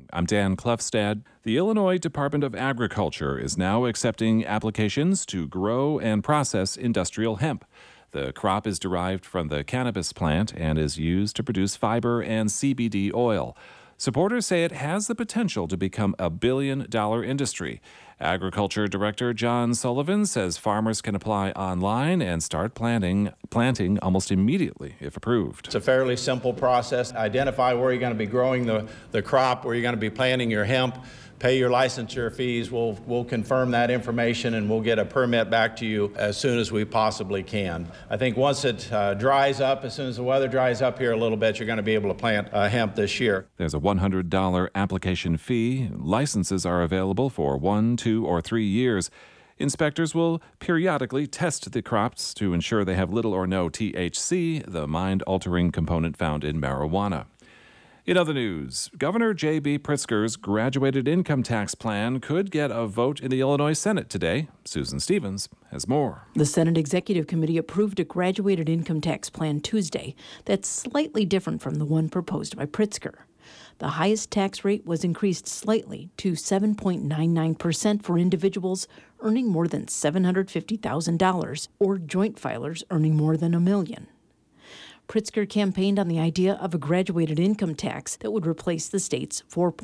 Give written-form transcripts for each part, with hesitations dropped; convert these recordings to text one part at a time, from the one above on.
I'm Dan Klefstad. The Illinois Department of Agriculture is now accepting applications to grow and process industrial hemp. The crop is derived from the cannabis plant and is used to produce fiber and CBD oil. Supporters say it has the potential to become a billion-dollar industry. Agriculture Director John Sullivan says farmers can apply online and start planting almost immediately if approved. It's a fairly simple process. Identify where you're going to be growing the crop, where you're going to be planting your hemp, pay your licensure fees. We'll confirm that information and we'll get a permit back to you as soon as we possibly can. I think once it dries up, as soon as the weather dries up here a little bit, you're going to be able to plant hemp this year. There's a $100 application fee. Licenses are available for 1, 2, or 3 years. Inspectors will periodically test the crops to ensure they have little or no THC, the mind-altering component found in marijuana. In other news, Governor J.B. Pritzker's graduated income tax plan could get a vote in the Illinois Senate today. Susan Stevens has more. The Senate Executive Committee approved a graduated income tax plan Tuesday that's slightly different from the one proposed by Pritzker. The highest tax rate was increased slightly to 7.99% for individuals earning more than $750,000 or joint filers earning more than $1 million. Pritzker campaigned on the idea of a graduated income tax that would replace the state's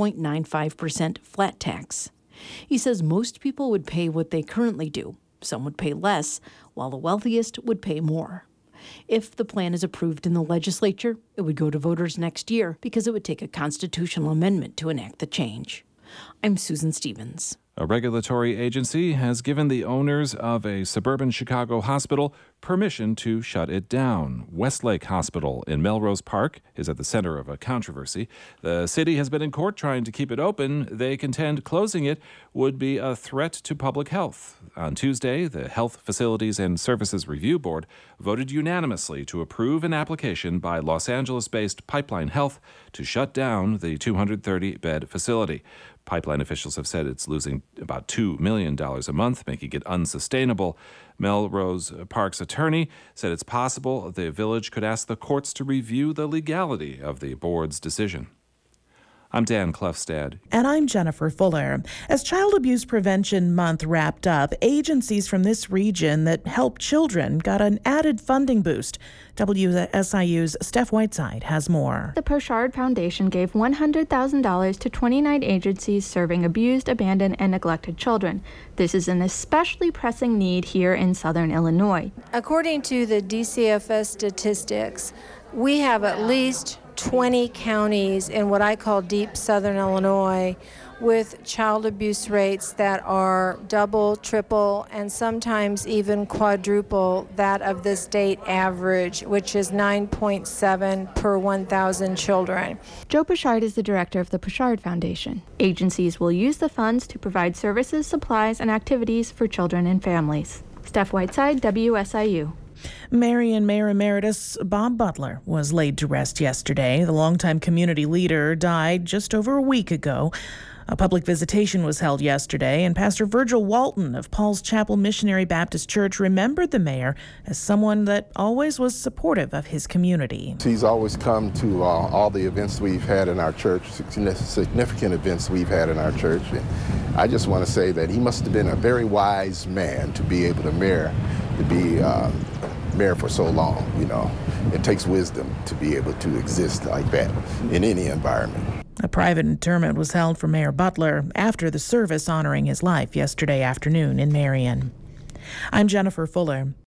4.95% flat tax. He says most people would pay what they currently do. Some would pay less, while the wealthiest would pay more. If the plan is approved in the legislature, it would go to voters next year because it would take a constitutional amendment to enact the change. I'm Susan Stevens. A regulatory agency has given the owners of a suburban Chicago hospital permission to shut it down. Westlake Hospital in Melrose Park is at the center of a controversy. The city has been in court trying to keep it open. They contend closing it would be a threat to public health. On Tuesday, the Health Facilities and Services Review Board voted unanimously to approve an application by Los Angeles-based Pipeline Health to shut down the 230-bed facility. Pipeline officials have said it's losing about $2 million a month, making it unsustainable. Melrose Park's attorney said it's possible the village could ask the courts to review the legality of the board's decision. I'm Dan Klefstad. And I'm Jennifer Fuller. As Child Abuse Prevention Month wrapped up, agencies from this region that help children got an added funding boost. WSIU's Steph Whiteside has more. The Pritchard Foundation gave $100,000 to 29 agencies serving abused, abandoned, and neglected children. This is an especially pressing need here in southern Illinois. According to the DCFS statistics, we have at least 20 counties in what I call deep southern Illinois with child abuse rates that are double, triple, and sometimes even quadruple that of the state average, which is 9.7 per 1,000 children. Joe Pritchard is the director of the Pritchard Foundation. Agencies will use the funds to provide services, supplies, and activities for children and families. Steph Whiteside, WSIU. Marion Mayor Emeritus Bob Butler was laid to rest yesterday. The longtime community leader died just over a week ago. A public visitation was held yesterday, and Pastor Virgil Walton of Paul's Chapel Missionary Baptist Church remembered the mayor as someone that always was supportive of his community. He's always come to all the events we've had in our church, significant events we've had in our church. And I just want to say that he must have been a very wise man to be able to be mayor for so long. You know, it takes wisdom to be able to exist like that in any environment. A private interment was held for Mayor Butler after the service honoring his life yesterday afternoon in Marion. I'm Jennifer Fuller.